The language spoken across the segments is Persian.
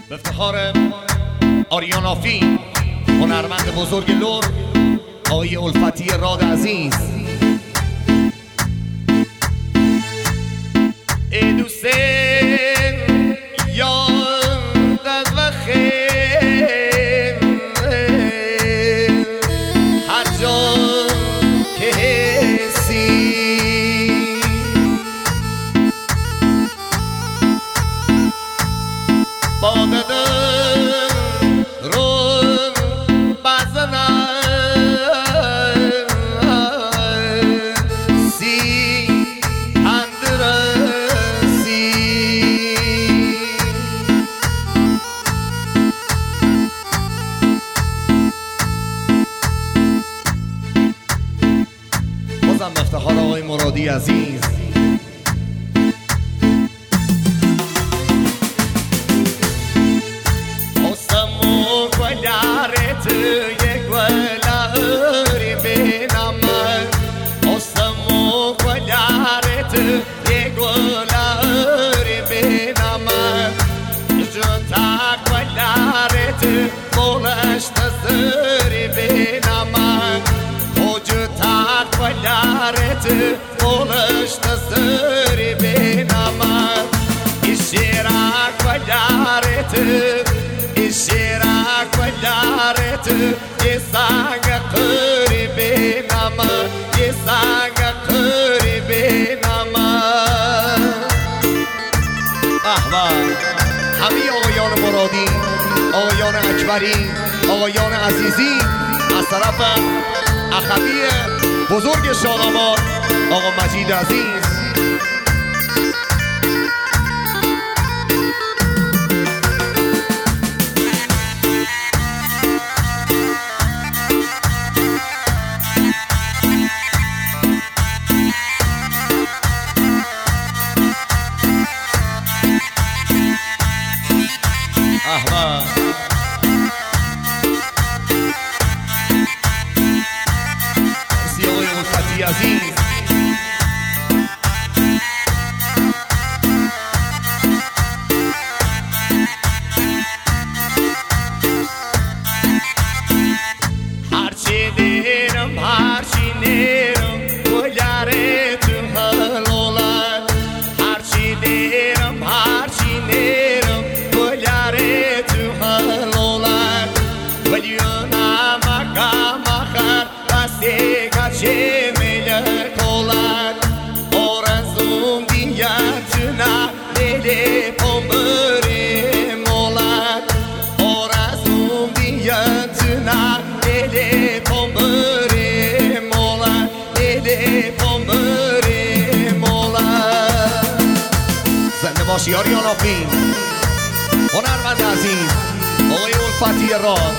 به افتخار آریان آفین، هنرمند بزرگ لر، آقای الفتی راد عزیز. ای دوست یاد از وخیر هر جا که حسی با ددن رو بزنن سی اندرسی بازم افتخار آقای مرادی عزیز. قولشت سری بینامد اشیراک و دارت اشیراک و دارت یه سنگ قری بینامد یه سنگ قری بینامد. احوال همه آقایان مرادی، آقایان اکبری، آقایان عزیزی از طرف اخوی بزرگ شاه‌آباد آقا مجید عزیز. احمد عزیز. هرچی دیرم هرچی نیرم گلاره تو حلولد هرچی دیرم هرچی نیرم گلاره تو حلولد ولیونا مکا مخر بسته گچه باشی آریان آفین، هنرمند عزیز آقای الفتی راد.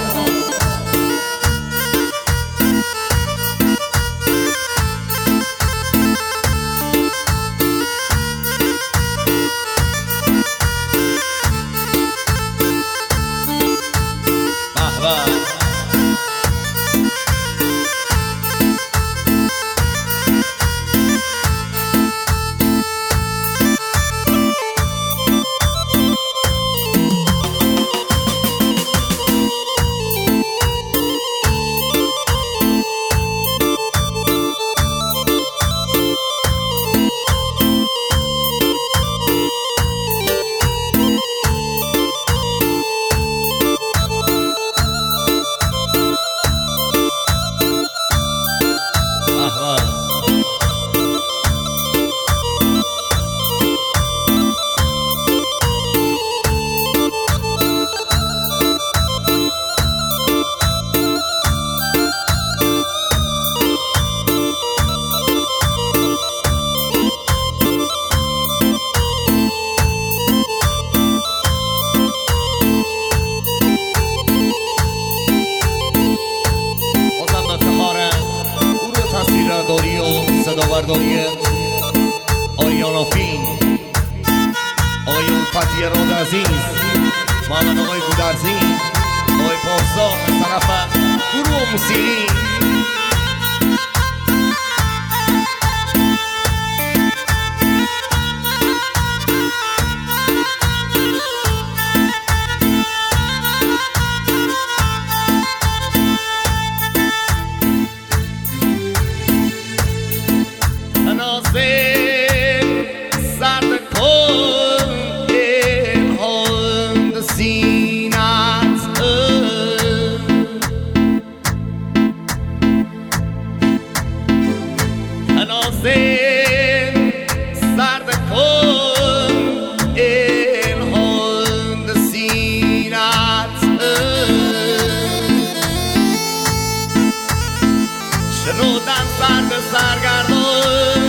صداورداری آریان آفین، آقای الفتی راد عزیز، محمد آقای گودرزی، آقای پارسا از طرف گروه موسیقی. سرگردان